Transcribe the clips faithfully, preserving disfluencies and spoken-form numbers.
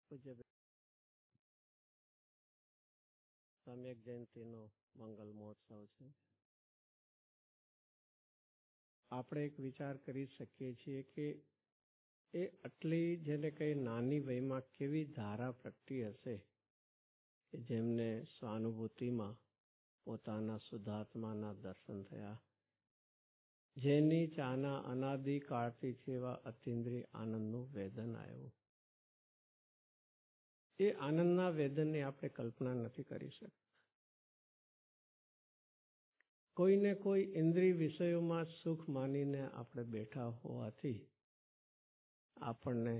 પૂજ્ય સમ્યક જયંતિનો મંગલ મહોત્સવ છે. આપણે એક વિચાર કરી શકીએ છીએ કે એ આટલી જેને કઈ નાની વયમાં કેવી ધારા પ્રગટી હશે કે જેમને સ્વાનુભૂતિમાં પોતાના શુદ્ધાત્માના દર્શન થયા, જેની ચાના અનાદિ કાળથી છે એવા અતિન્દ્રિય આનંદનું વેદન આવ્યું. એ આનંદના વેદનની આપણે કલ્પના નથી કરી શકતા. કોઈને કોઈ ઇન્દ્રિય વિષયોમાં સુખ માનીને આપણે બેઠા હોવાથી આપણને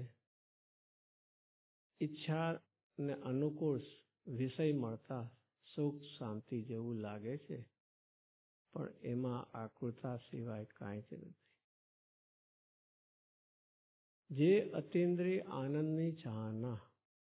ઈચ્છાને અનુકૂળ વિષય મળતા સુખ શાંતિ જેવું લાગે છે, પણ એમાં આકૃતા સિવાય કાંઈ જ નથી. જે અતિન્દ્રિય આનંદની ચાહના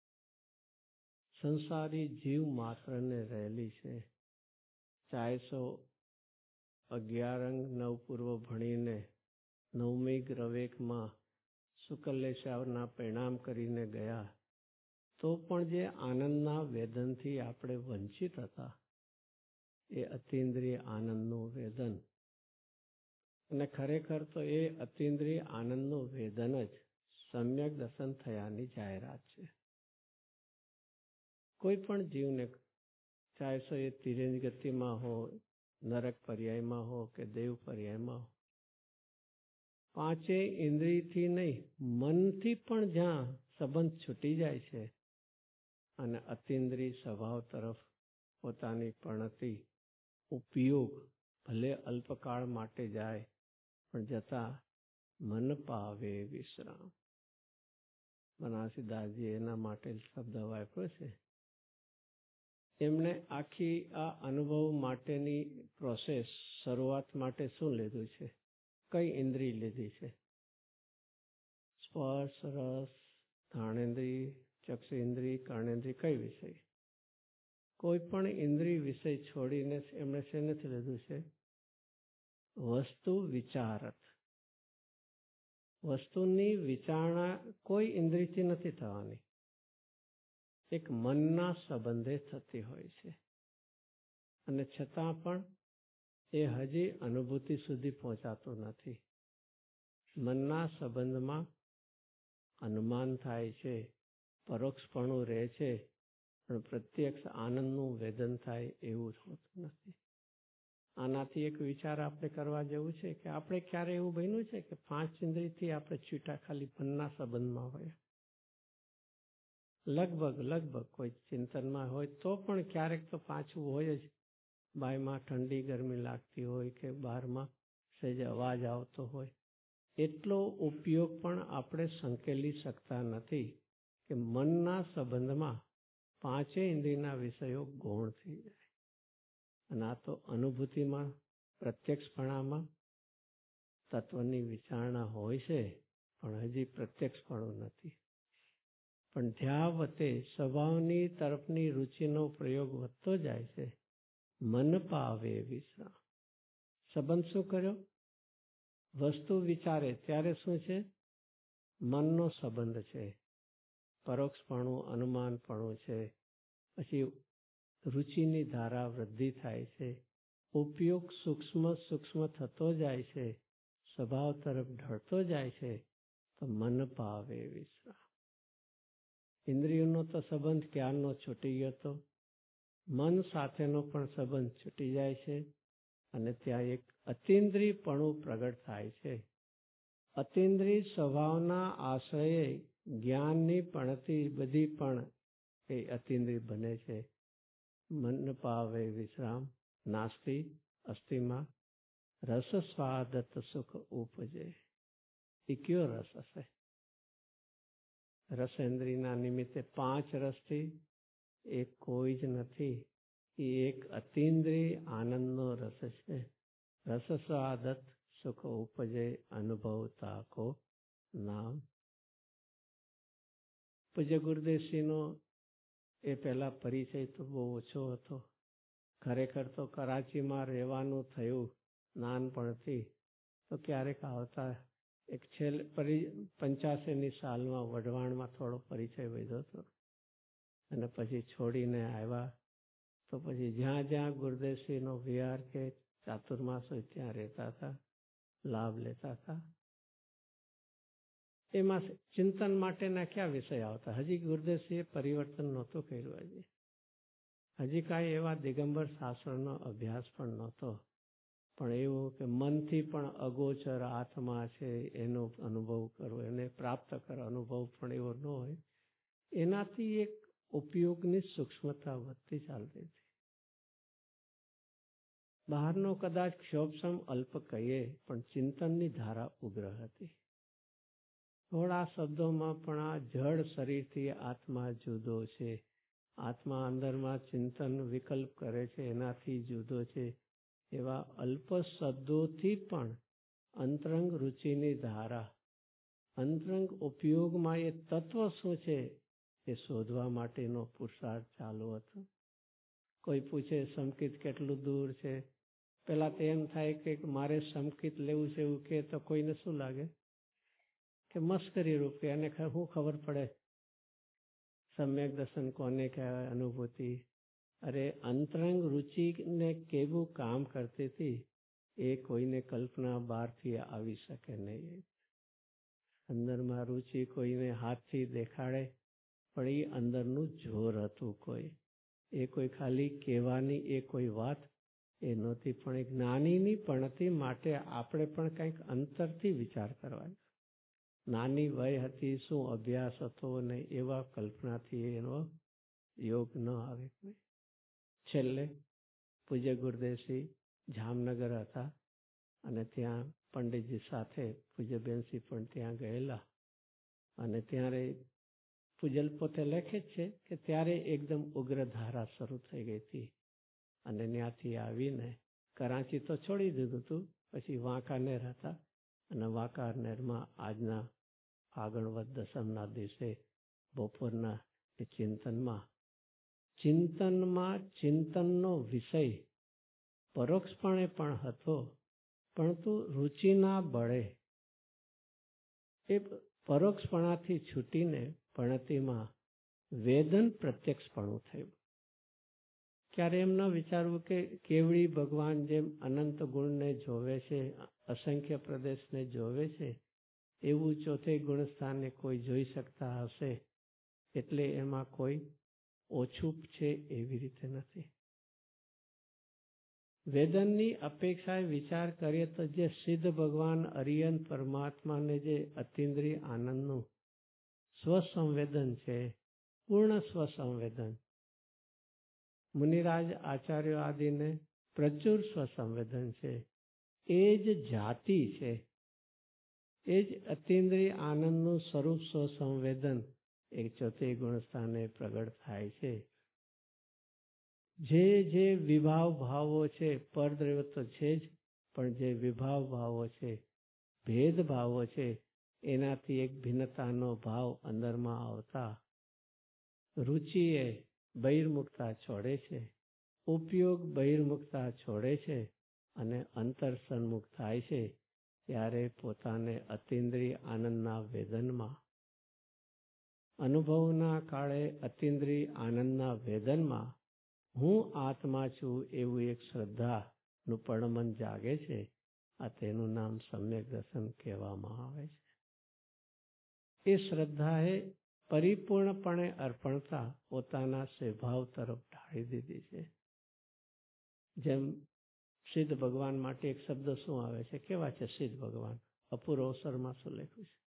સંસારી જીવ માત્રને રહેલી છે, ચારસો અગિયાર અંગ નવ પૂર્વ ભણીને નવમી ગ્રવેકમાં શુકલેશ્વરના પરિણામ કરીને ગયા, તો પણ જે આનંદના વેદનથી આપણે વંચિત હતા એ અતિન્દ્રિય આનંદનું વેદન. અને ખરેખર તો એ અતિન્દ્રિય આનંદનું વેદન જ સમ્યક દર્શન થયાની જાહેરાત છે. કોઈ પણ જીવને ચાહે એ તિર્યંજ ગતિમાં હો, નરક પર્યાયમાં હો કે દેવ પર્યાયમાં હો, પાંચેય ઇન્દ્રિયથી નહીં મનથી પણ જ્યાં સંબંધ છૂટી જાય છે અને અતિન્દ્રિય સ્વભાવ તરફ પોતાની પ્રણતિ ઉપયોગ ભલે અલ્પકાળ માટે જાય પણ જતા મન પાવે વિશ્રામ. બનારસીદાસજી એના માટે શબ્દ વાપર્યો છે. એમણે આખી આ અનુભવ માટેની પ્રોસેસ શરૂઆત માટે શું લીધું છે? કઈ ઇન્દ્રિય લીધી છે? સ્પર્શ, રસ, ઘાણેન્દ્રિય, ચક્ષુ ઇન્દ્રિય, કર્ણેન્દ્રિય, કઈ વિષય? કોઈ પણ ઇન્દ્રિય વિષય છોડીને એમણે શેનેથી લીધું છે? વસ્તુ વિચારત. વસ્તુની વિચારણા કોઈ ઇન્દ્રિયથી નથી થવાની, એક મનના સંબંધે થતી હોય છે. અને છતાં પણ એ હજી અનુભૂતિ સુધી પહોંચાતું નથી. મનના સંબંધમાં અનુમાન થાય છે, પરોક્ષપણું રહે છે, પણ પ્રત્યક્ષ આનંદનું વેદન થાય એવું હોતું નથી. આનાથી એક વિચાર આપણે કરવા જેવું છે કે આપણે ક્યારે એવું બન્યું છે કે પાંચ ઇન્દ્રિયથી આપણે છૂટા ખાલી મનના સંબંધમાં હોય? લગભગ લગભગ કોઈ ચિંતનમાં હોય તો પણ ક્યારેક તો પાછું હોય જ. બાયમાં ઠંડી ગરમી લાગતી હોય કે બહારમાં સહેજ અવાજ આવતો હોય, એટલો ઉપયોગ પણ આપણે સંકેલી શકતા નથી કે મનના સંબંધમાં પાંચેય ઇન્દ્રિયના વિષયો ગૌણ થઈ જાય. અને આ તો અનુભૂતિમાં પ્રત્યક્ષપણામાં તત્વની વિચારણા હોય છે, પણ હજી પ્રત્યક્ષપણું નથી. પણ ધ્યાવતે સ્વભાવની તરફની રુચિનો પ્રયોગ વધતો જાય છે. મન પાવે વિશ્રામ. સંબંધ શું કર્યો? વસ્તુ વિચારે ત્યારે શું છે? મનનો સંબંધ છે, પરોક્ષપણું અનુમાનપણું છે. પછી રુચિની ધારા વૃદ્ધિ થાય છે, ઉપયોગ સૂક્ષ્મ સૂક્ષ્મ થતો જાય છે, સ્વભાવ તરફ ઢળતો જાય છે, તો મન પાવે વિશ્રામ. ઇન્દ્રિયોનો તો સંબંધ ક્યારનો છૂટી ગયો હતો. મન સાથેનો પણ સંબંધ છૂટી જાય છે અને ત્યાં એક અતિન્દ્રિયપણું પ્રગટ થાય છે. અતિન્દ્રિય સ્વભાવના આશ્રયે જ્ઞાનની પણતી બધી પણ એ અતિન્દ્રિય બને છે. મન પાવે વિશ્રામ નાસ્તિ અસ્થિમાં રસ સ્વાદત સુખ ઉપજે. એ કયો રસ હશે? રસેન્દ્રિયના નિમિત્તે પાંચ રસથી એ કોઈ જ નથી. એ એક અતિન્દ્રિય આનંદનો રસ છે. રસ સ્વાદત સુખ ઉપજે અનુભવતા કો નામ. પૂજ્ય ગુરુદેવશ્રીનો એ પહેલા પરિચય તો બહુ ઓછો હતો. ખરેખર તો કરાચીમાં રહેવાનું થયું નાનપણથી, તો ક્યારેક આવતા એક છેલ્લે પરી પંચ્યાસીની સાલમાં વઢવાણમાં થોડો પરિચય વધ્યો હતો અને પછી છોડીને આવ્યા. તો પછી જ્યાં જ્યાં ગુરુદેવશ્રીનો વિહાર કે ચાતુર્માસ હોય ત્યાં રહેતા હતા, લાભ લેતા હતા. એમાં ચિંતન માટેના કયા વિષય આવતા? હજી ગુરુદેવશ્રીએ પરિવર્તન નહોતું કર્યું. હજી હજી કાંઈ એવા દિગંબર શાસ્ત્રનો અભ્યાસ પણ નહોતો. પણ એવું કે મનથી પણ અગોચર આત્મા છે એનો અનુભવ કરવો, એને પ્રાપ્ત કરો અનુભવ પણ એવો ન હોય. એનાથી એક ઉપયોગની સૂક્ષ્મતા વધતી ચાલતી હતી. બહારનો કદાચ ક્ષોભસમ અલ્પ કહીએ, પણ ચિંતનની ધારા ઉગ્ર હતી. થોડા શબ્દોમાં પણ આ જડ શરીરથી આત્મા જુદો છે, આત્મા અંદરમાં ચિંતન વિકલ્પ કરે છે એનાથી જુદો છે, એવા અલ્પ શબ્દોથી પણ અંતરંગ રુચિની ધારા, અંતરંગ ઉપયોગમાં એ તત્વ શું છે એ શોધવા માટેનો પુરુષાર્થ ચાલુ હતો. કોઈ પૂછે સંકિત કેટલું દૂર છે, પેલા તો એમ થાય કે મારે સંકિત લેવું છે એવું કે તો કોઈને શું લાગે કે મસ્કરી રૂપે, અને શું ખબર પડે સમ્યક દર્શન કોને કહેવાય, અનુભૂતિ. અરે અંતરંગ રુચિને કેવું કામ કરતી હતી એ કોઈને કલ્પના બહારથી આવી શકે નહીં. અંદરમાં રુચિ કોઈને હાથથી દેખાડે પણ એ અંદરનું જોર હતું. કોઈ એ કોઈ ખાલી કહેવાની એ કોઈ વાત એ નહોતી, પણ એ જ્ઞાનીની પણતી માટે આપણે પણ કંઈક અંતરથી વિચાર કરવાનો. નાની વય હતી, શું અભ્યાસ હતો ને એવા કલ્પનાથી એનો યોગ ન આવે. છેલ્લે પૂજ્ય ગુરુદેવશ્રી જામનગર હતા અને ત્યાં પંડિતજી સાથે પૂજ્યબેનશ્રી પણ ત્યાં ગયેલા. અને ત્યારે પૂજલ પોતે લેખે જ છે કે ત્યારે એકદમ ઉગ્ર ધારા શરૂ થઈ ગઈ હતી. અને ત્યાંથી આવીને કરાંચી તો છોડી દીધું હતું, પછી વાંકાનેર હતા અને વાંકાનેરમાં આજના ફાગણ વદ દસમના દિવસે બપોરના એ ચિંતનમાં ચિંતનમાં ચિંતનનો વિષય પરોક્ષપણે પણ હતો, પરંતુ રુચિના બળે એ પરોક્ષપણાથી છૂટીને પણતીમાં વેદન પ્રત્યક્ષપણું થયું. ક્યારે એમ ન વિચારવું કે કેવડી ભગવાન જેમ અનંત ગુણને જોવે છે, અસંખ્ય પ્રદેશને જોવે છે, એવું ચોથે ગુણસ્થાનને કોઈ જોઈ શકતા હશે એટલે એમાં કોઈ ઓછું છે એવી રીતે નથી. વેદનની અપેક્ષાએ વિચાર કરીએ તો જે સિદ્ધ ભગવાન અરિયન પરમાત્માને જે અતિન્દ્રિય આનંદનું સ્વસંવેદન છે, પૂર્ણ સ્વસંવેદન, મુનિરાજ આચાર્ય આદિને પ્રચુર સ્વસંવેદન છે, એ જ જાતિ છે, એ જ અતિન્દ્રિય આનંદનું સ્વરૂપ સ્વસંવેદન એક ચોથે ગુણસ્થાને પ્રગટ થાય છે. જે જે વિભાવ ભાવો છે, પરદ્રવ્ય તો છે જ, પણ જે વિભાવ ભાવો છે, ભેદભાવો છે, એનાથી એક ભિન્નતાનો ભાવ અંદરમાં આવતા રુચિએ બહિર્મુખતા છોડે છે, ઉપયોગ બહિર્મુખતા છોડે છે અને અંતર સન્મુખ થાય છે. ત્યારે પોતાને અતિન્દ્રિય આનંદના વેદનમાં, અનુભવના કાળે અતિન્દ્રિય આનંદના વેદનમાં હું આત્મા છું એવું એક શ્રદ્ધાનું પડમન જાગે છે. આ તેનું નામ સમ્યક દર્શન કહેવામાં આવે છે. એ શ્રદ્ધાએ પરિપૂર્ણપણે અર્પણતા પોતાના સ્વભાવ તરફ ઢાળી દીધી છે. જેમ સિદ્ધ ભગવાન માટે એક શબ્દ શું આવે છે, કેવા છે સિદ્ધ ભગવાન? અપૂર્વ અવસરમાં શું લખ્યું છે?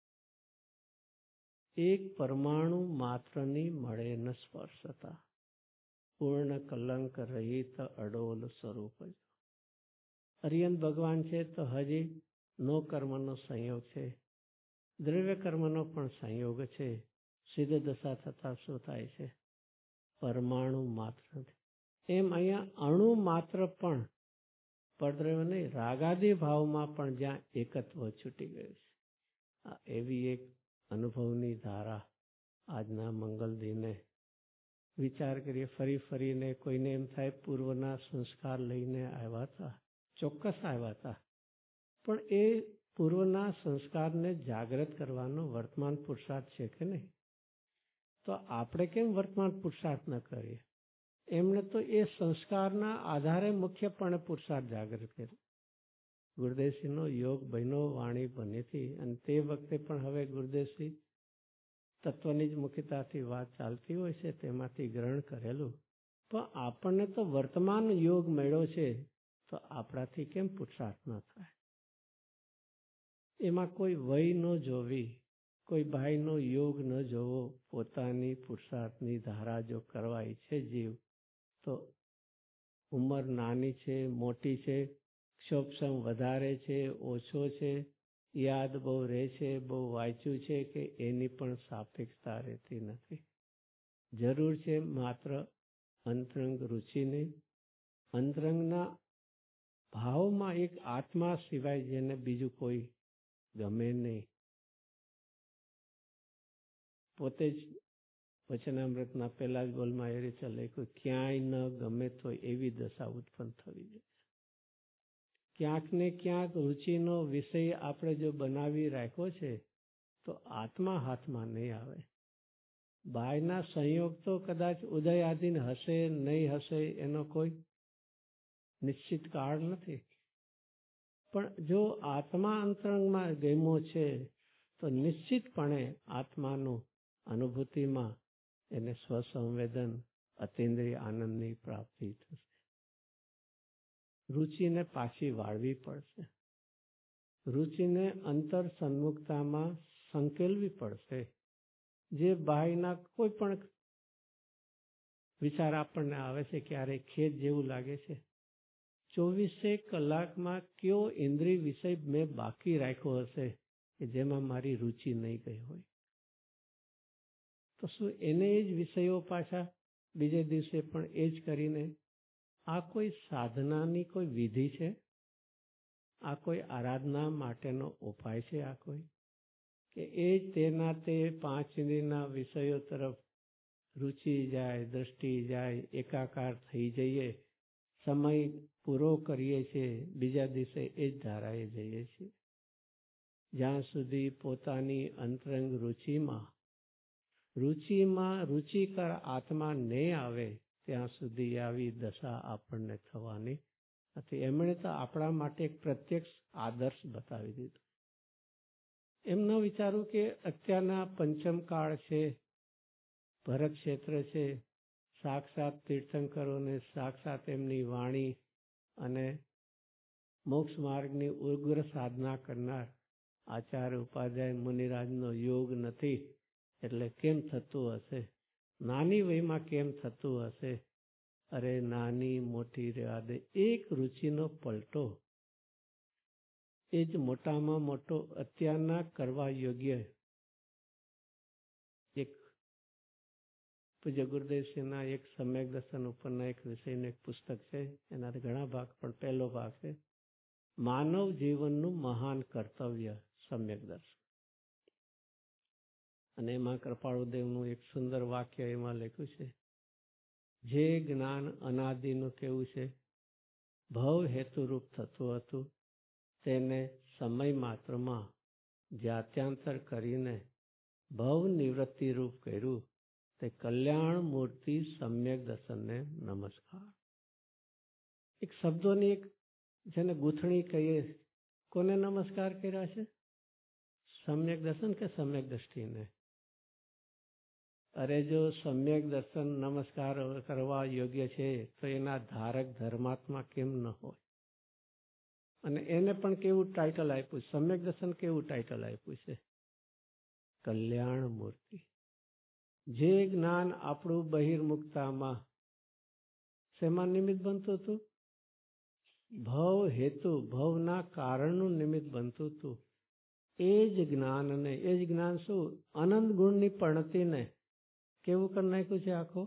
એક પરમાણુ માત્રની મળે ન સ્પર્શતા, પૂર્ણ કલંક રહિત અડોલ સ્વરૂપ. અરિયન ભગવાન છે તો હજી નો કર્મનો સંયોગ છે, દ્રવ્ય કર્મનો પણ સંયોગ છે. સિદ્ધ દશા થતા શું થાય છે? પરમાણુ માત્ર. એમ અહીંયા અણુ માત્ર પણ પરદ્રવ્ય નહીં, રાગાદી ભાવમાં પણ જ્યાં એકત્વ છૂટી ગયું છે. આ એવી એક અનુભવની ધારા આજના મંગલ દિને વિચાર કરીએ. ફરી ફરીને કોઈને એમ થાય પૂર્વના સંસ્કાર લઈને આવ્યા હતા, ચોક્કસ આવ્યા હતા, પણ એ પૂર્વના સંસ્કારને જાગૃત કરવાનો વર્તમાન પુરુષાર્થ છે કે નહીં? તો આપણે કેમ વર્તમાન પુરુષાર્થ ન કરીએ? એમણે તો એ સંસ્કારના આધારે મુખ્યપણે પુરુષાર્થ જાગૃત કર્યો. ગુરુદેવસિંહનો યોગ બન્યો વાણી બનીથી, અને તે વખતે પણ હવે ગુરુદેવસિંહ તત્વની જ મુખ્યતાથી વાત ચાલતી હોય છે, તેમાંથી ગ્રહણ કરેલું. પણ આપણને તો વર્તમાન યોગ મળ્યો છે, તો આપણાથી કેમ પુરુષાર્થ ન થાય? એમાં કોઈ વય ન જોવી, કોઈ ભાઈનો યોગ ન જોવો. પોતાની પુરુષાર્થની ધારા જો કરવા ઈચ્છે જીવ, તો ઉંમર નાની છે, મોટી છે, ક્ષોભસમ વધારે છે, ઓછો છે, યાદ બહુ રહે છે, બહુ વાંચ્યું છે કે એની પણ સાપેક્ષતા રહેતી નથી. જરૂર છે માત્ર અંતરંગ રુચિની, અંતરંગના ભાવમાં એક આત્મા સિવાય જેને બીજું કોઈ ગમે નહીં. પોતે જ વચનામૃતના પહેલા જ બોલમાં એ રીતે લખ્યું, ક્યાંય ન ગમે તો એવી દશા ઉત્પન્ન થવી જોઈએ. ક્યાંક ને ક્યાંક રુચિનો વિષય આપણે જો બનાવી રાખ્યો છે, તો આત્મા હાથમાં નહીં આવે. બાયના સંયોગ તો કદાચ ઉદયાધીન હશે નહીં હશે એનો કોઈ નિશ્ચિત કાળ નથી. પણ જો આત્મા અંતરંગમાં ગમ્યો છે, તો નિશ્ચિતપણે આત્માનું અનુભૂતિમાં એને સ્વસંવેદન અતિન્દ્રિય આનંદની પ્રાપ્તિ થશે. રુચિને પાછી વાળવી પડશે. રુચિને અંતર સન્મુખતામાં સંકેલવી પડશે. જે બાહ્યના કોઈ પણ વિચાર આપણને આવે છે, ક્યારેક ખેદ જેવું લાગે છે, ચોવીસે કલાકમાં કયો ઇન્દ્રિય વિષય મેં બાકી રાખ્યો હશે કે જેમાં મારી રુચિ નહીં ગઈ હોય? તો શું એને જ વિષયો પાછા બીજે દિવસે પણ એ જ કરીને? આ કોઈ સાધનાની કોઈ વિધિ છે? આ કોઈ આરાધના માટેનો ઉપાય છે? આ કોઈ કે એ જ તેના તે પાંચ ઇન્દ્રિયના વિષયો તરફ રુચિ જાય, દ્રષ્ટિ જાય, એકાકાર થઈ જઈએ, સમય પૂરો કરીએ છીએ, બીજા દિવસે એ જ ધારાએ જઈએ છીએ. જ્યાં સુધી પોતાની અંતરંગ રુચિમાં રુચિમાં રુચિકર આત્મા નહીં આવે, ત્યાં સુધી આવી દશા આપણને થવાની નથી. એમણે તો આપણા માટે એક પ્રત્યક્ષ આદર્શ બતાવી દીધો. એમ ન વિચારું કે અત્યારના પંચમ કાળ છે, ભરત ક્ષેત્ર છે, સાક્ષાત તીર્થંકરોને સાક્ષાત એમની વાણી અને મોક્ષ માર્ગની ઉગ્ર સાધના કરનાર આચાર્ય ઉપાધ્યાય મુનિરાજનો યોગ નથી, એટલે કેમ થતું હશે? નાની વયમાં કેમ થતું હશે? અરે નાની મોટી રહેવા દે, એક રુચિનો પલટો એ જ મોટામાં મોટો અત્યારના કરવા યોગ્ય. એક પૂજ્ય ગુરુદેવસિંહના એક સમ્યક દર્શન ઉપરના એક વિષયનું એક પુસ્તક છે, એના ઘણા ભાગ, પણ પહેલો ભાગ છે માનવ જીવનનું મહાન કર્તવ્ય સમ્યક દર્શન. અને એમાં કૃપાળુદેવનું એક સુંદર વાક્ય એમાં લખ્યું છે, જે જ્ઞાન અનાદિનું કેવું છે, ભવ હેતુરૂપ થતું હતું, તેને સમય માત્રમાં જાત્યાંતર કરીને ભવ નિવૃત્તિ રૂપ કર્યું, તે કલ્યાણ મૂર્તિ સમ્યક દર્શનને નમસ્કાર. એક શબ્દોની એક જેને ગૂંથણી કહીએ, કોને નમસ્કાર કર્યા છે? સમ્યક દર્શન કે સમ્યક દ્રષ્ટિને? અરે જો સમ્યક દર્શન નમસ્કાર કરવા યોગ્ય છે, તો એના ધારક ધર્માત્મા કેમ ન હોય? અને એને પણ કેવું ટાઇટલ આપ્યું? સમ્યક દર્શન કેવું ટાઇટલ આપ્યું છે? કલ્યાણ મૂર્તિ. જે જ્ઞાન આપણું બહિર્મુખતામાં શેમાં નિમિત્ત બનતું હતું? ભવ હેતુ, ભવના કારણનું નિમિત્ત બનતું હતું. એ જ જ્ઞાનને, એ જ જ્ઞાન શું? અનંત ગુણની પણતીને કેવું કરી નાખ્યું છે? આખો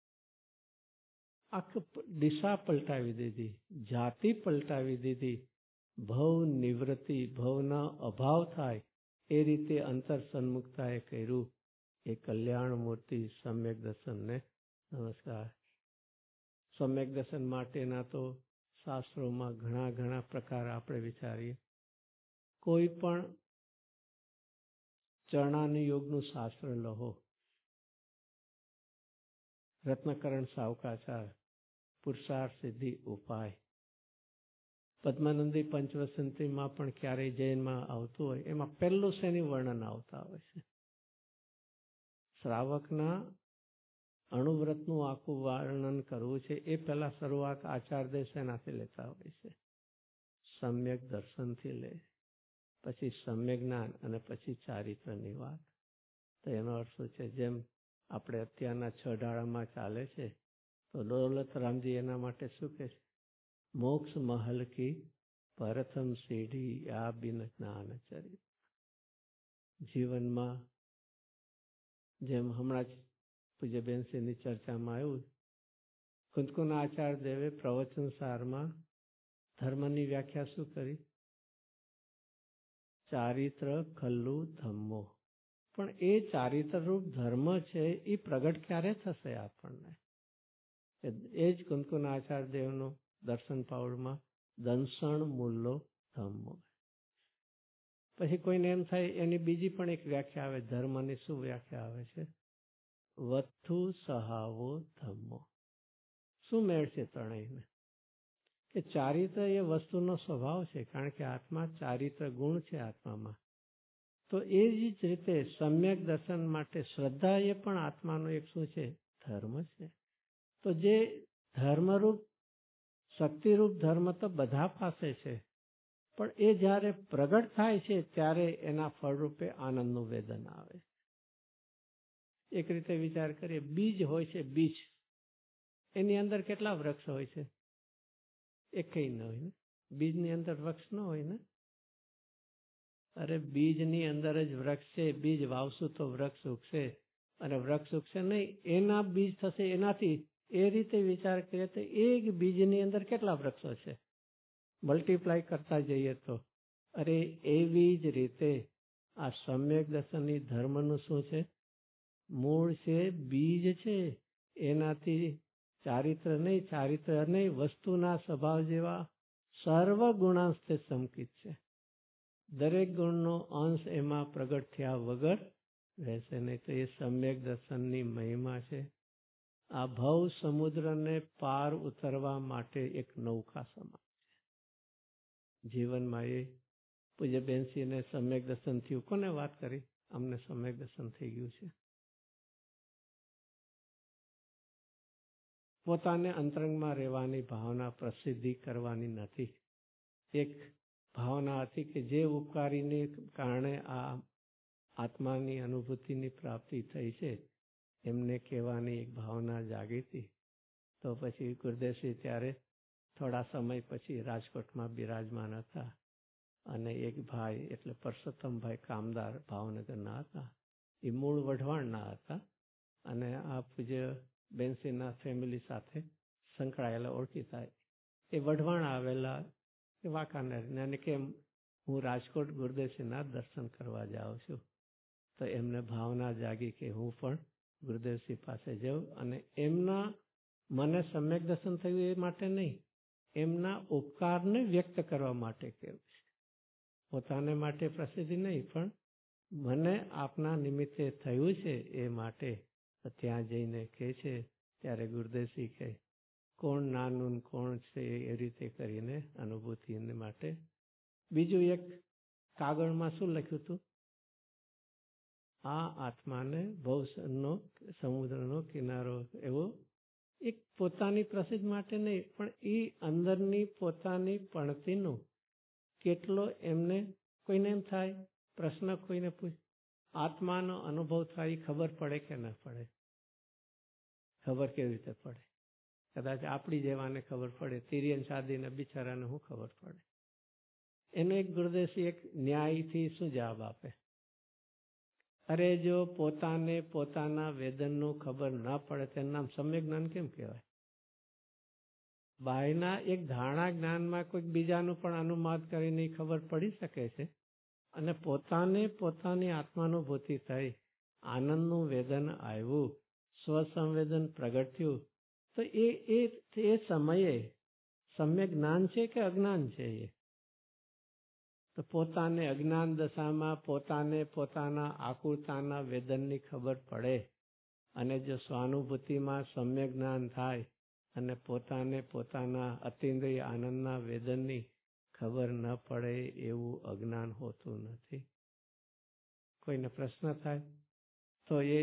આખું દિશા પલટાવી દીધી, જાતિ પલટાવી દીધી. ભવ નિવૃત્તિ, ભવના અભાવ થાય એ રીતે અંતર સન્મુખતાએ કર્યું. એ કલ્યાણ મૂર્તિ સમ્યક દર્શનને નમસ્કાર. સમ્યક દર્શન માટેના તો શાસ્ત્રોમાં ઘણા ઘણા પ્રકાર આપણે વિચારીએ. કોઈ પણ ચરણાની યોગનું શાસ્ત્ર લહો, રત્નકરણ સાવકાચાર, પુરુષાર્થ સિદ્ધિ ઉપાય, પદ્માનંદી પંચવસંતીમાં પણ ક્યારેય જૈનમાં આવતું હોય એમાં પહેલું શેની વર્ણન આવતા હોય છે? શ્રાવકના અણુવ્રતનું આખું વર્ણન કરવું છે એ પહેલા શરૂઆત આચાર્ય શેનાથી લેતા હોય છે? સમ્યક દર્શનથી લે, પછી સમ્યક જ્ઞાન અને પછી ચારિત્રની વાત. તો એનો અર્થ શું છે? જેમ આપણે અત્યારના છ ઢાળામાં ચાલે છે તો દોલતરામજી એના માટે શું કહે છે? મોક્ષ મહલ કી પ્રથમ સીઢી આ બિન જ્ઞાન ચરિત્ર. જીવનમાં જેમ હમણાં જ પૂજ્ય બેનશ્રીની ચર્ચામાં આવ્યું, કુંતકુના આચાર્ય દેવે પ્રવચન સારમાં ધર્મની વ્યાખ્યા શું કરી? ચારિત્ર ખલ્લુ ધમ્મો. પણ એ ચારિત્ર રૂપ ધર્મ છે એ પ્રગટ ક્યારે થશે આપણને? એ જ કુંતકુના આચાર્ય દેવનું દર્શન પાઉડમાં દંસણ મૂલ્લો ધમ્મો. પછી કોઈને એમ થાય એની બીજી પણ એક વ્યાખ્યા આવે, ધર્મની શું વ્યાખ્યા આવે છે? વથ્થુ સહાવો ધમ્મો. શું મેળ છે ત્રણેયને? કે ચારિત્ર એ વસ્તુનો સ્વભાવ છે, કારણ કે આત્મા ચારિત્ર ગુણ છે આત્મામાં. તો એ જ રીતે સમ્યક દર્શન માટે શ્રદ્ધા એ પણ આત્માનો એક શું છે? ધર્મ છે. તો જે ધર્મરૂપ શક્તિરૂપ ધર્મ તો બધા પાસે છે, પણ એ જ્યારે પ્રગટ થાય છે ત્યારે એના ફળરૂપે આનંદનું વેદન આવે. એક રીતે વિચાર કરીએ, બીજ હોય છે, બીજ એની અંદર કેટલા વૃક્ષ હોય છે? એકેય ન હોય ને. બીજની અંદર વૃક્ષ ન હોય ને. અરે બીજની અંદર જ વૃક્ષ છે, બીજ વાવશું તો વૃક્ષ ઉગશે, અને વૃક્ષ ઉગશે નહીં, એના બીજ થશે એનાથી. એ રીતે વિચાર કરીએ તો એક બીજની અંદર કેટલા વૃક્ષો છે? મલ્ટીપ્લાય કરતા જઈએ તો. અરે એવી જ રીતે આ સમ્યક દર્શનની ધર્મનું શું છે? મૂળ છે, બીજ છે. એનાથી ચારિત્ર નહીં, ચારિત્ર નહીં, વસ્તુના સ્વભાવ જેવા સર્વ ગુણાંશ તે સંકિત છે. દરેક ગુણનો અંશ એમાં પ્રગટ થયા વગર રહેશે નહીં. તો એ સમ્યક દર્શનની મહિમા છે. આ ભવ સમુદ્રને પાર ઉતરવા માટે એક નૌકા સમાન છે. જીવનમાં એ પૂજ્ય બેનશ્રીને સમ્યક દર્શન થયું. કોને વાત કરી? અમને સમ્યક દર્શન થઈ ગયું છે. પોતાને અંતરંગમાં રહેવાની ભાવના પ્રસિદ્ધિ કરવાની નથી. એક ભાવના હતી કે જે ઉપકારીને કારણે આ આત્માની અનુભૂતિની પ્રાપ્તિ થઈ છે એમને કહેવાની એક ભાવના જાગી હતી. તો પછી ગુરુદેવશ્રી ત્યારે થોડા સમય પછી રાજકોટમાં બિરાજમાન હતા, અને એક ભાઈ એટલે પરસોત્તમભાઈ કામદાર ભાવનગરના હતા. એ મૂળ વઢવાણના હતા અને આ પૂજ્ય બેનશ્રીના ફેમિલી સાથે સંકળાયેલા ઓળખીતા. એ વઢવાણ આવેલા કે વાંકાનેર, અને કેમ હું રાજકોટ ગુરુદેવશ્રીના દર્શન કરવા જાઉં છું. તો એમને ભાવના જાગી કે હું પણ ગુરુદેવશ્રી પાસે જાઉં, અને એમના મને સમ્યક દર્શન થયું એ માટે નહીં, એમના ઉપકારને વ્યક્ત કરવા માટે કેવું છે. પોતાને માટે પ્રસિદ્ધિ નહીં, પણ મને આપના નિમિત્તે થયું છે એ માટે. ત્યાં જઈને કહે છે ત્યારે ગુરુદેવશ્રી કહે કોણ નાનું કોણ છે એ રીતે કરીને અનુભૂતિ માટે. બીજું એક કાગળમાં શું લખ્યું હતું? આ આત્માને ભવનો સમુદ્રનો કિનારો. એવો એક પોતાની પ્રસિદ્ધ માટે નહીં, પણ એ અંદરની પોતાની પણતીનું કેટલો એમને કોઈને એમ થાય, પ્રશ્ન કોઈને પૂછ, આત્માનો અનુભવ થાય ખબર પડે કે ન પડે? ખબર કેવી રીતે પડે? કદાચ આપણી જેવાને ખબર પડે, તિર્યન શાદીને બિચારાને શું ખબર પડે? એનો એક ગુરુદેવશ્રી એક ન્યાયથી શું જવાબ આપે? અરે જો પોતાને પોતાના વેદનનું ખબર ના પડે તેનું નામ સમ્યક જ્ઞાન કેમ કહેવાય? બાયના એક ધારણા જ્ઞાનમાં કોઈક બીજાનું પણ અનુમાન કરીને ખબર પડી શકે છે, અને પોતાને પોતાની આત્માનુભૂતિ થઈ, આનંદનું વેદન આવ્યું, સ્વસંવેદન પ્રગટ થયું, તો એ એ સમયે સમ્યક જ્ઞાન છે કે અજ્ઞાન છે? એ તો પોતાને અજ્ઞાન દશામાં પોતાને પોતાના આકુરતાના વેદનની ખબર પડે અને જો સ્વાનુભૂતિમાં સમ્યક જ્ઞાન થાય અને પોતાને પોતાના અતિન્દ્રિય આનંદના વેદનની ખબર ન પડે એવું અજ્ઞાન હોતું નથી. કોઈને પ્રશ્ન થાય તો એ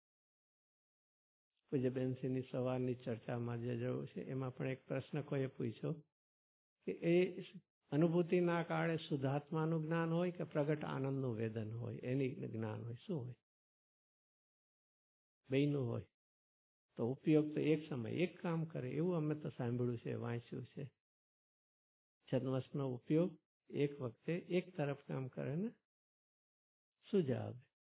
પૂજ્ય બેનશ્રીની સવારની ચર્ચામાં જે જોયું છે એમાં પણ એક પ્રશ્ન કોઈએ પૂછ્યો કે એ અનુભૂતિના કાળે શુદ્ધાત્માનું જ્ઞાન હોય કે પ્રગટ આનંદનું વેદન હોય, એની જ્ઞાન હોય, શું હોય? બેયનું હોય. તો ઉપયોગ તો એક સમય એક કામ કરે એવું અમે તો સાંભળ્યું છે, વાંચ્યું છે. છદ્મસનો ઉપયોગ એક વખતે એક તરફ કામ કરે ને શું જવાબ?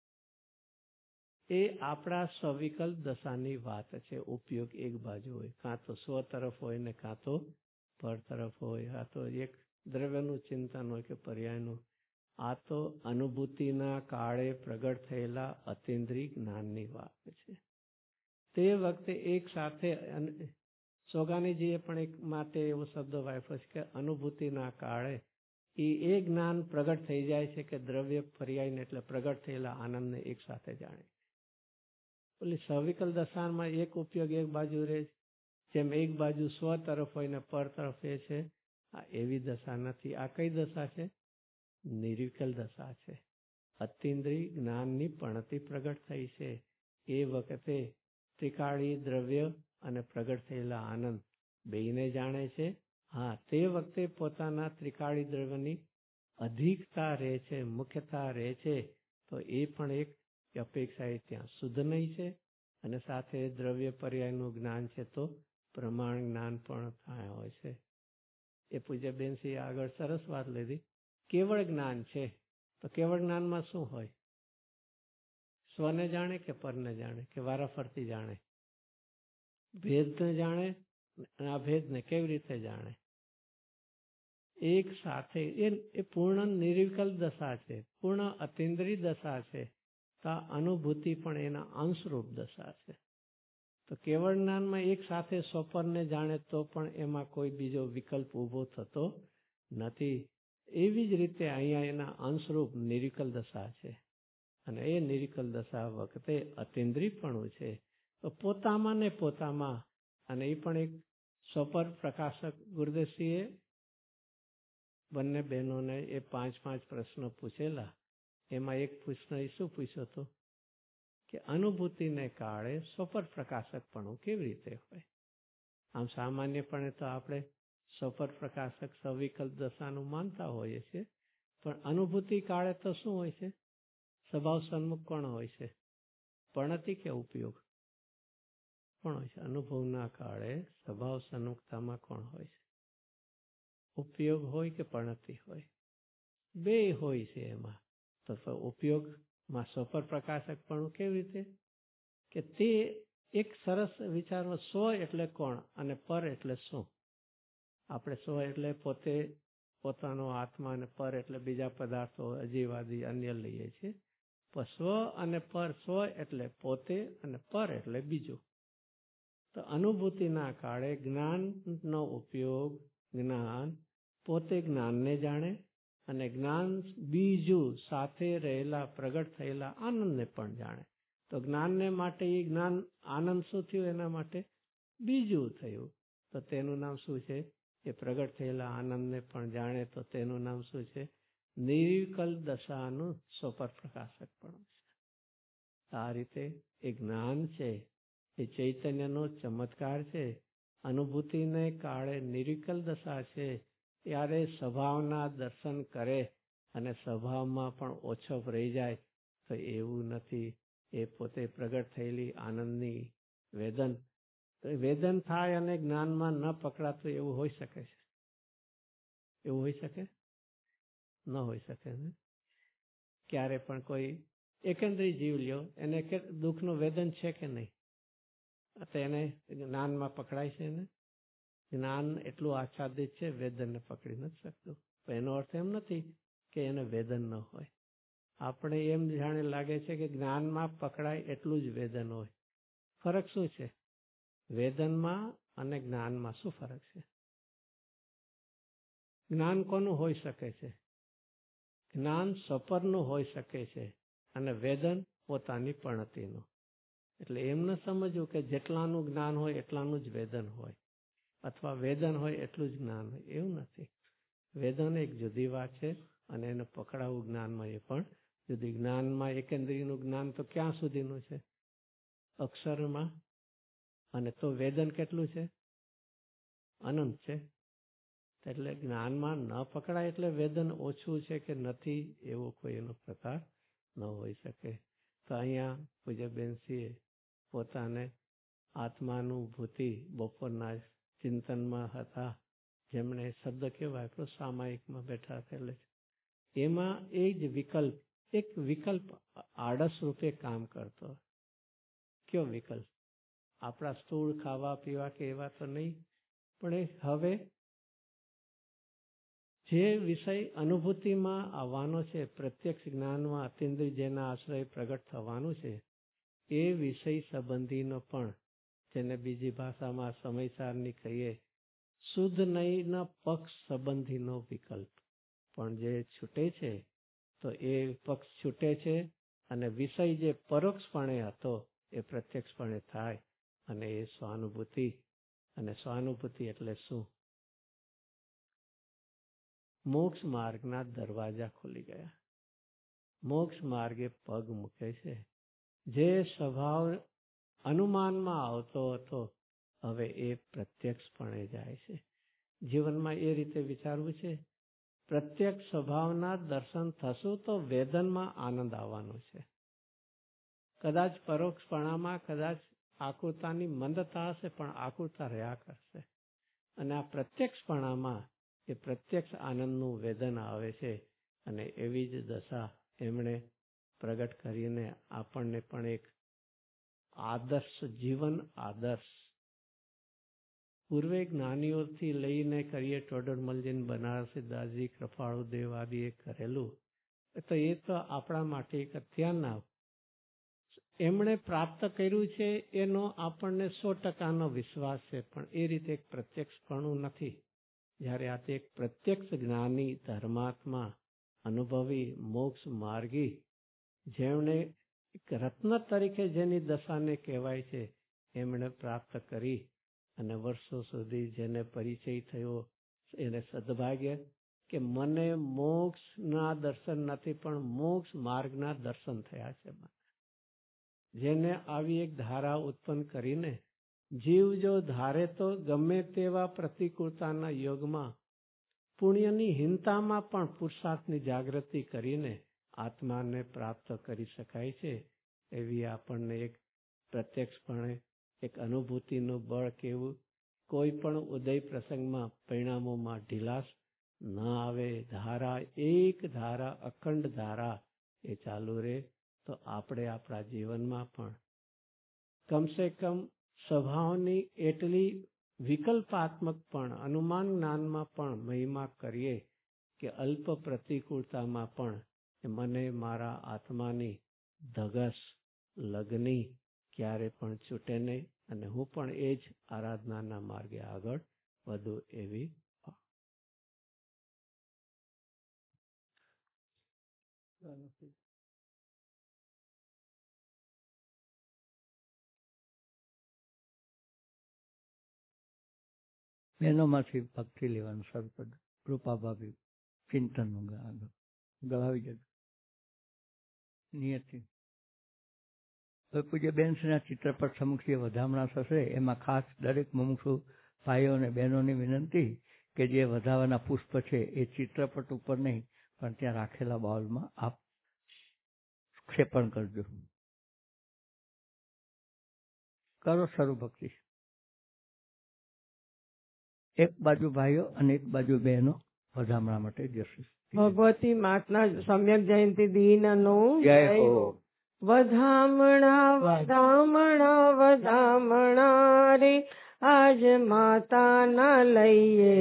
એ આપણા સ્વવિકલ્પ દશાની વાત છે. ઉપયોગ એક બાજુ હોય, કાં તો સ્વ તરફ હોય ને કાં તો પર તરફ હોય. આ તો એક દ્રવ્યનું ચિંતન હોય કે પર્યાયનું. આ તો અનુભૂતિના કાળે પ્રગટ થયેલા અતિન્દ્રિય જ્ઞાનની વાત છે. તે વખતે એક સાથે સોગાનીજીએ પણ એક માટે એવો શબ્દ વાપર્યો છે કે અનુભૂતિના કાળે એ એ જ્ઞાન પ્રગટ થઈ જાય છે કે દ્રવ્ય પર્યાયને એટલે પ્રગટ થયેલા આનંદને એક સાથે જાણે. એટલે સવિકલ દશામાં એક ઉપયોગ એક બાજુ રહે, જેમ એક બાજુ સ્વ તરફ હોય ને પર તરફ એ છે. આ એવી દશા નથી. આ કઈ દશા છે? નિર્વિકલ દશા છે. અતિન્દ્રિય જ્ઞાનની પણતી પ્રગટ થઈ છે. એ વખતે ત્રિકાળી દ્રવ્ય અને પ્રગટ થયેલા આનંદ બેયને જાણે છે. હા, તે વખતે પોતાના ત્રિકાળી દ્રવ્યની અધિકતા રહે છે, મુખ્યતા રહે છે. તો એ પણ એક અપેક્ષા એ ત્યાં શુદ્ધ નહીં છે અને સાથે દ્રવ્ય પર્યાયનું જ્ઞાન છે તો પ્રમાણ જ્ઞાન પણ થાય હોય છે. એ પૂજ્ય બેનશ્રીએ આગળ સરસ વાત લીધી. કેવળ જ્ઞાન છે તો કેવળ જ્ઞાનમાં શું હોય? સ્વને જાણે કે પરને જાણે કે વારાફરતી જાણે? ભેદને જાણે અને અભેદને કેવી રીતે જાણે? એક સાથે. એ પૂર્ણ નિર્વિકલ્પ દશા છે, પૂર્ણ અતિન્દ્રિય દશા છે. તો અનુભૂતિ પણ એના અંશરૂપ દશા છે. તો કેવળ જ્ઞાનમાં એક સાથે સ્વપરને જાણે તો પણ એમાં કોઈ બીજો વિકલ્પ ઊભો થતો નથી. એવી જ રીતે અહીંયા એના અંશરૂપ નિર્વિકલ દશા છે અને એ નિર્વિકલ દશા વખતે અતિન્દ્રિયપણું છે. તો પોતામાં ને પોતામાં, અને એ પણ એક સ્વપર પ્રકાશક ગુરુદેવશ્રીએ બંને બહેનોને એ પાંચ પાંચ પ્રશ્નો પૂછેલા. એમાં એક પ્રશ્ન એ શું પૂછ્યો હતો કે અનુભૂતિને કાળે સ્વપર પ્રકાશકપણું કેવી રીતે હોય? આમ સામાન્યપણે તો આપણે સ્વપર પ્રકાશક સવિકલ્પ દશાનું માનતા હોઈએ છીએ, પણ અનુભૂતિ કાળે તો શું હોય છે? સ્વભાવ સન્મુખ કોણ હોય છે? પણતિ કે ઉપયોગ? કોણ હોય છે? અનુભવના કાળે સ્વભાવ સન્મુખતામાં કોણ હોય છે? ઉપયોગ હોય કે પણતિ હોય? બે હોય છે એમાં. તો ઉપયોગમાં સ્વપર પ્રકાશકપણું કેવી રીતે? કે તે એક સરસ વિચારમાં સ્વ એટલે કોણ અને પર એટલે શું? આપણે સ્વ એટલે પોતે પોતાનો આત્મા અને પર એટલે બીજા પદાર્થો અજીવાદી અન્ય લઈએ છીએ. પણ સ્વ અને પર, સ્વ એટલે પોતે અને પર એટલે બીજું. તો અનુભૂતિના કાળે જ્ઞાનનો ઉપયોગ, જ્ઞાન પોતે જ્ઞાનને જાણે અને જ્ઞાન બીજું સાથે રહેલા પ્રગટ થયેલા આનંદને પણ જાણે. તો જ્ઞાનને માટે એ જ્ઞાન આનંદ શું થયું? એના માટે બીજું થયું. તો તેનું નામ શું છે? એ પ્રગટ થયેલા આનંદને પણ જાણે. તો તેનું નામ શું છે? નિર્વિકલ્પ દશાનું સ્વપર પ્રકાશક પણ છે. આ રીતે એ જ્ઞાન છે, એ ચૈતન્યનો ચમત્કાર છે. અનુભૂતિને કાળે નિર્વિકલ્પ દશા છે. ત્યારે સ્વભાવના દર્શન કરે અને સ્વભાવમાં પણ ઓછો રહી જાય તો એવું નથી. એ પોતે પ્રગટ થયેલી આનંદની વેદન વેદન થાય અને જ્ઞાનમાં ન પકડાતું એવું હોઈ શકે છે? એવું હોઈ શકે? ન હોઈ શકે ને. ક્યારે પણ કોઈ એકંદરી જીવ લ્યો, એને દુઃખનું વેદન છે કે નહીં? તો એને જ્ઞાનમાં પકડાય છે ને? જ્ઞાન એટલું આચ્છાદિત છે, વેદનને પકડી નથી શકતું. એનો અર્થ એમ નથી કે એને વેદન ન હોય. આપણે એમ જાણે લાગે છે કે જ્ઞાનમાં પકડાય એટલું જ વેદન હોય. ફરક શું છે? વેદનમાં અને જ્ઞાનમાં શું ફરક છે? જ્ઞાન કોનું હોઈ શકે છે? જ્ઞાન સપરનું હોઈ શકે છે અને વેદન પોતાની પણતીનું. એટલે એમ ન સમજવું કે જેટલાનું જ્ઞાન હોય એટલાનું જ વેદન હોય, અથવા વેદન હોય એટલું જ જ્ઞાન હોય, એવું નથી. વેદન એક જુદી વાત છે અને એને પકડાવવું જ્ઞાનમાં એ પણ જુદી. જ્ઞાનમાં એકેન્દ્રિયનું જ્ઞાન તો ક્યાં સુધીનું છે? અક્ષરમાં. અને તો વેદન કેટલું છે? અનંત છે. એટલે જ્ઞાનમાં ન પકડાય એટલે વેદન ઓછું છે કે નથી એવો કોઈ એનો પ્રકાર ન હોઈ શકે. તો અહીંયા પૂજ્ય બેનસીએ પોતાને આત્માનુભૂતિ બપોરના ચિંતનમાં હતા, જેમણે શબ્દ કેવાય આપણો સામાયિકમાં બેઠા થયેલે છે, એમાં એ જ વિકલ્પ, એક વિકલ્પ આળસ રૂપે કામ કરતો. કયો વિકલ્પ? આપણા સ્થૂળ ખાવા પીવા કે એવા તો નહીં, પણ એ હવે જે વિષય અનુભૂતિમાં આવવાનો છે, પ્રત્યક્ષ જ્ઞાનમાં અતિન્દ્રિય જેના આશ્રય પ્રગટ થવાનું છે, એ વિષય સંબંધીનો પણ, જેને બીજી ભાષામાં સમયસારની કહીએ, શુદ્ધ નહીંના પક્ષ સંબંધીનો વિકલ્પ પણ જે છૂટે છે, તો એ પક્ષ છૂટે છે અને વિષય જે પરોક્ષપણે હતો એ પ્રત્યક્ષપણે થાય અને એ સ્વાનુભૂતિ. અને સ્વાનુભૂતિ એટલે શું? મોક્ષ માર્ગના દરવાજા ખુલી ગયા. મોક્ષ માર્ગે પગ મૂકે છે. જે સ્વભાવ અનુમાનમાં આવતો હતો હવે એ પ્રત્યક્ષપણે જાય છે. જીવનમાં એ રીતે વિચારવું છે, પ્રત્યક્ષ સ્વભાવના દર્શન થશું તો વેદનમાં આનંદ આવવાનો છે. કદાચ પરોક્ષપણામાં કદાચ આકૃતાની મંદતા હશે, પણ આકૃતા રહ્યા કરશે. અને આ પ્રત્યક્ષપણામાં એ પ્રત્યક્ષ આનંદનું વેદન આવે છે. અને એવી જ દશા એમણે પ્રગટ કરીને આપણને પણ એક આદર્શ, જીવન આદર્શ, પૂર્વે જ્ઞાનીઓથી લઈને કરીએ, ટોડરમલજીન, બનારસી દાસજી, કૃપાળુદેવ આદિએ કરેલું, તો એ તો આપણા માટે એક અત્યારના એમણે પ્રાપ્ત કર્યું છે એનો આપણને સો ટકાનો વિશ્વાસ છે, પણ એ રીતે એક પ્રત્યક્ષપણું નથી. જ્યારે આ એક પ્રત્યક્ષ જ્ઞાની, ધર્માત્મા, અનુભવી, મોક્ષ માર્ગી, જેમણે એક રત્ન તરીકે જેની દશાને કહેવાય છે, એમણે પ્રાપ્ત કરી અને વર્ષો સુધી જેને પરિચય થયો એને સદભાગ્ય કે મને મોક્ષના દર્શન નથી પણ મોક્ષ માર્ગના દર્શન થયા છે. જેને આવી એક ધારા ઉત્પન્ન કરીને જીવ જો ધારે તો ગમે તેવા પ્રતિકૂળતાના યોગમાં પુણ્યની હિંતામાં પણ પુરુષાર્થની જાગૃતિ કરીને આત્માને પ્રાપ્ત કરી શકાય છે. એવી આપણને એક પ્રત્યક્ષપણે એક અનુભૂતિનું બળ કેવું, કોઈ પણ ઉદય પ્રસંગમાં પરિણામોમાં ઢીલાસ ન આવે. ધારા, એક ધારા, અખંડ ધારા એ ચાલુ રહે તો આપણે આપણા જીવનમાં પણ કમસે કમ સ્વભાવની એટલી વિકલ્પાત્મક પણ અનુમાન જ્ઞાનમાં પણ મહિમા કરીએ કે અલ્પ પ્રતિકૂળતામાં પણ મને મારા આત્માની ધગસ, લગ્ની ક્યારે પણ છૂટે નહીં અને હું પણ એ જ આરાધનાના માર્ગે આગળ વધુ એવી. બહેનોમાંથી ભક્તિ લેવાનું શરૂ કર્યું. કૃપાભાભી ચિંતનનું આગળ ગળાવી જતું નિયતિ. હવે પૂજ્ય બેનશ્રીના ચિત્રપટ સમક્ષ જે વધામણા થશે એમાં ખાસ દરેક મુમુક્ષુ ભાઈઓ અને બહેનોની વિનંતી કે જે વધાવાના પુષ્પ છે એ ચિત્રપટ ઉપર નહીં પણ ત્યાં રાખેલા બાઉલમાં આપ ક્ષેપણ કરજો. કરો શરૂ ભક્તિ. એક બાજુ ભાઈઓ અને એક બાજુ બહેનો વધામણા માટે જશે. ભગવતી માતના સમ્યક જયંતિ દિનનું જય હો. વધામણા વધામણા વધામણા રે આજ માતાના લઈએ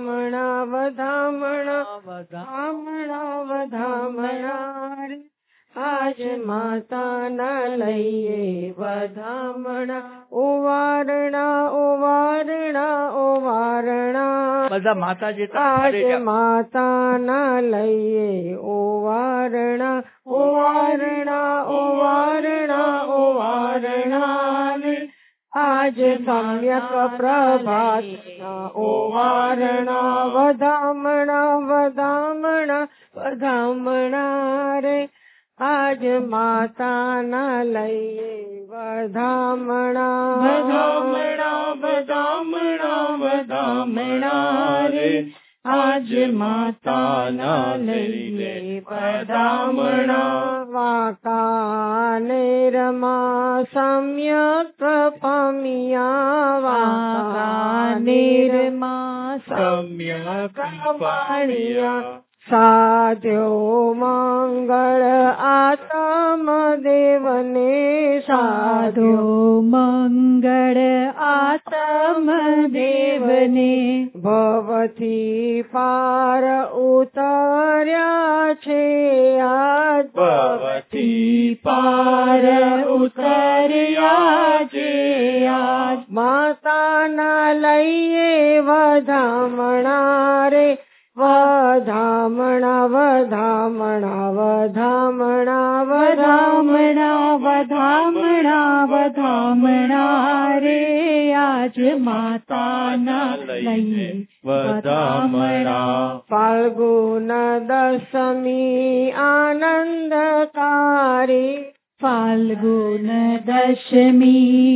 વધામણા વધામણા વધામણા વધામણા રે આજ માતાના લઈએ વધામણા ઓવારણા ઓવારણા ઓવારણા બધા માતાજી આજ માતાના લઈએ ઓવારણા ઓવારણા ઓવારણા ઓવારણા આજ સમ્યક પ્રભાતના ઓવારણા વધામણા વધામણા વધામણા રે આજ માતાના લઈએ વધામણા વધામણા વધામણા વધામણા રે આજ માતાના લઈએ વધામણા વાંકાનેરમાં સમ્યક પામ્યા વાંકાનેરમાં સમ્યક પામ્યા સાધ્યો મંગળ આત્મ દેવને સાધ્યો મંગળ આત્મ દેવને ભવથી પાર ઉતર્યા છે આજ ભવથી પાર ઉતર્યા છે આજ માતાના લઈએ વધામણા રે વધામણા વધામણા વધામણા વધામણા વધામણા વધામણા રે આજ માતાના લઈએ વધામણા ફાલ્ગુન દશમી આનંદકારી ફાલ્ગુન દશમી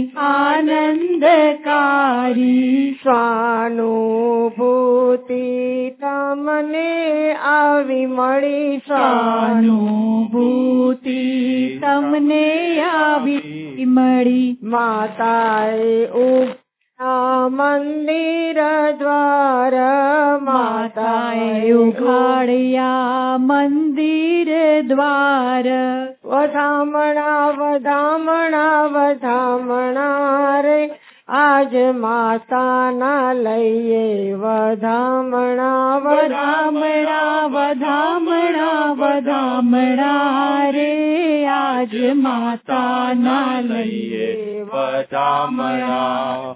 આનંદકારી સ્વાનુભૂતિ તમને આવી મળી સ્વાનુભૂતિ તમને આવી મળી માતાએ ઉઘાડ્યા મંદિર દ્વાર માતાએ ઉઘાડ્યા મંદિર દ્વાર વધામણા વધામણા વધામણા રે આજ માતાના લઈએ વધામણા વધામણા વધામણા વધામણા રે આજ માતાના લઈએ વધામણા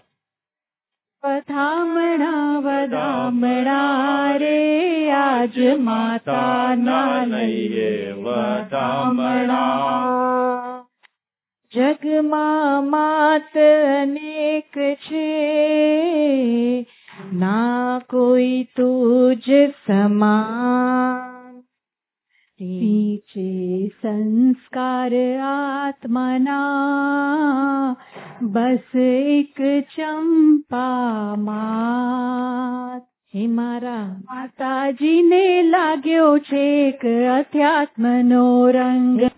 વધામણા વધામણા રે આજ માતાના લઈએ વધામણા જગમાં માત અનેક છે ના કોઈ તુજ સમાન નીચે સંસ્કાર આત્મના બસ એક ચંપા માત હે મારા માતાજીને લાગ્યો છે કે અધ્યાત્મનો રંગ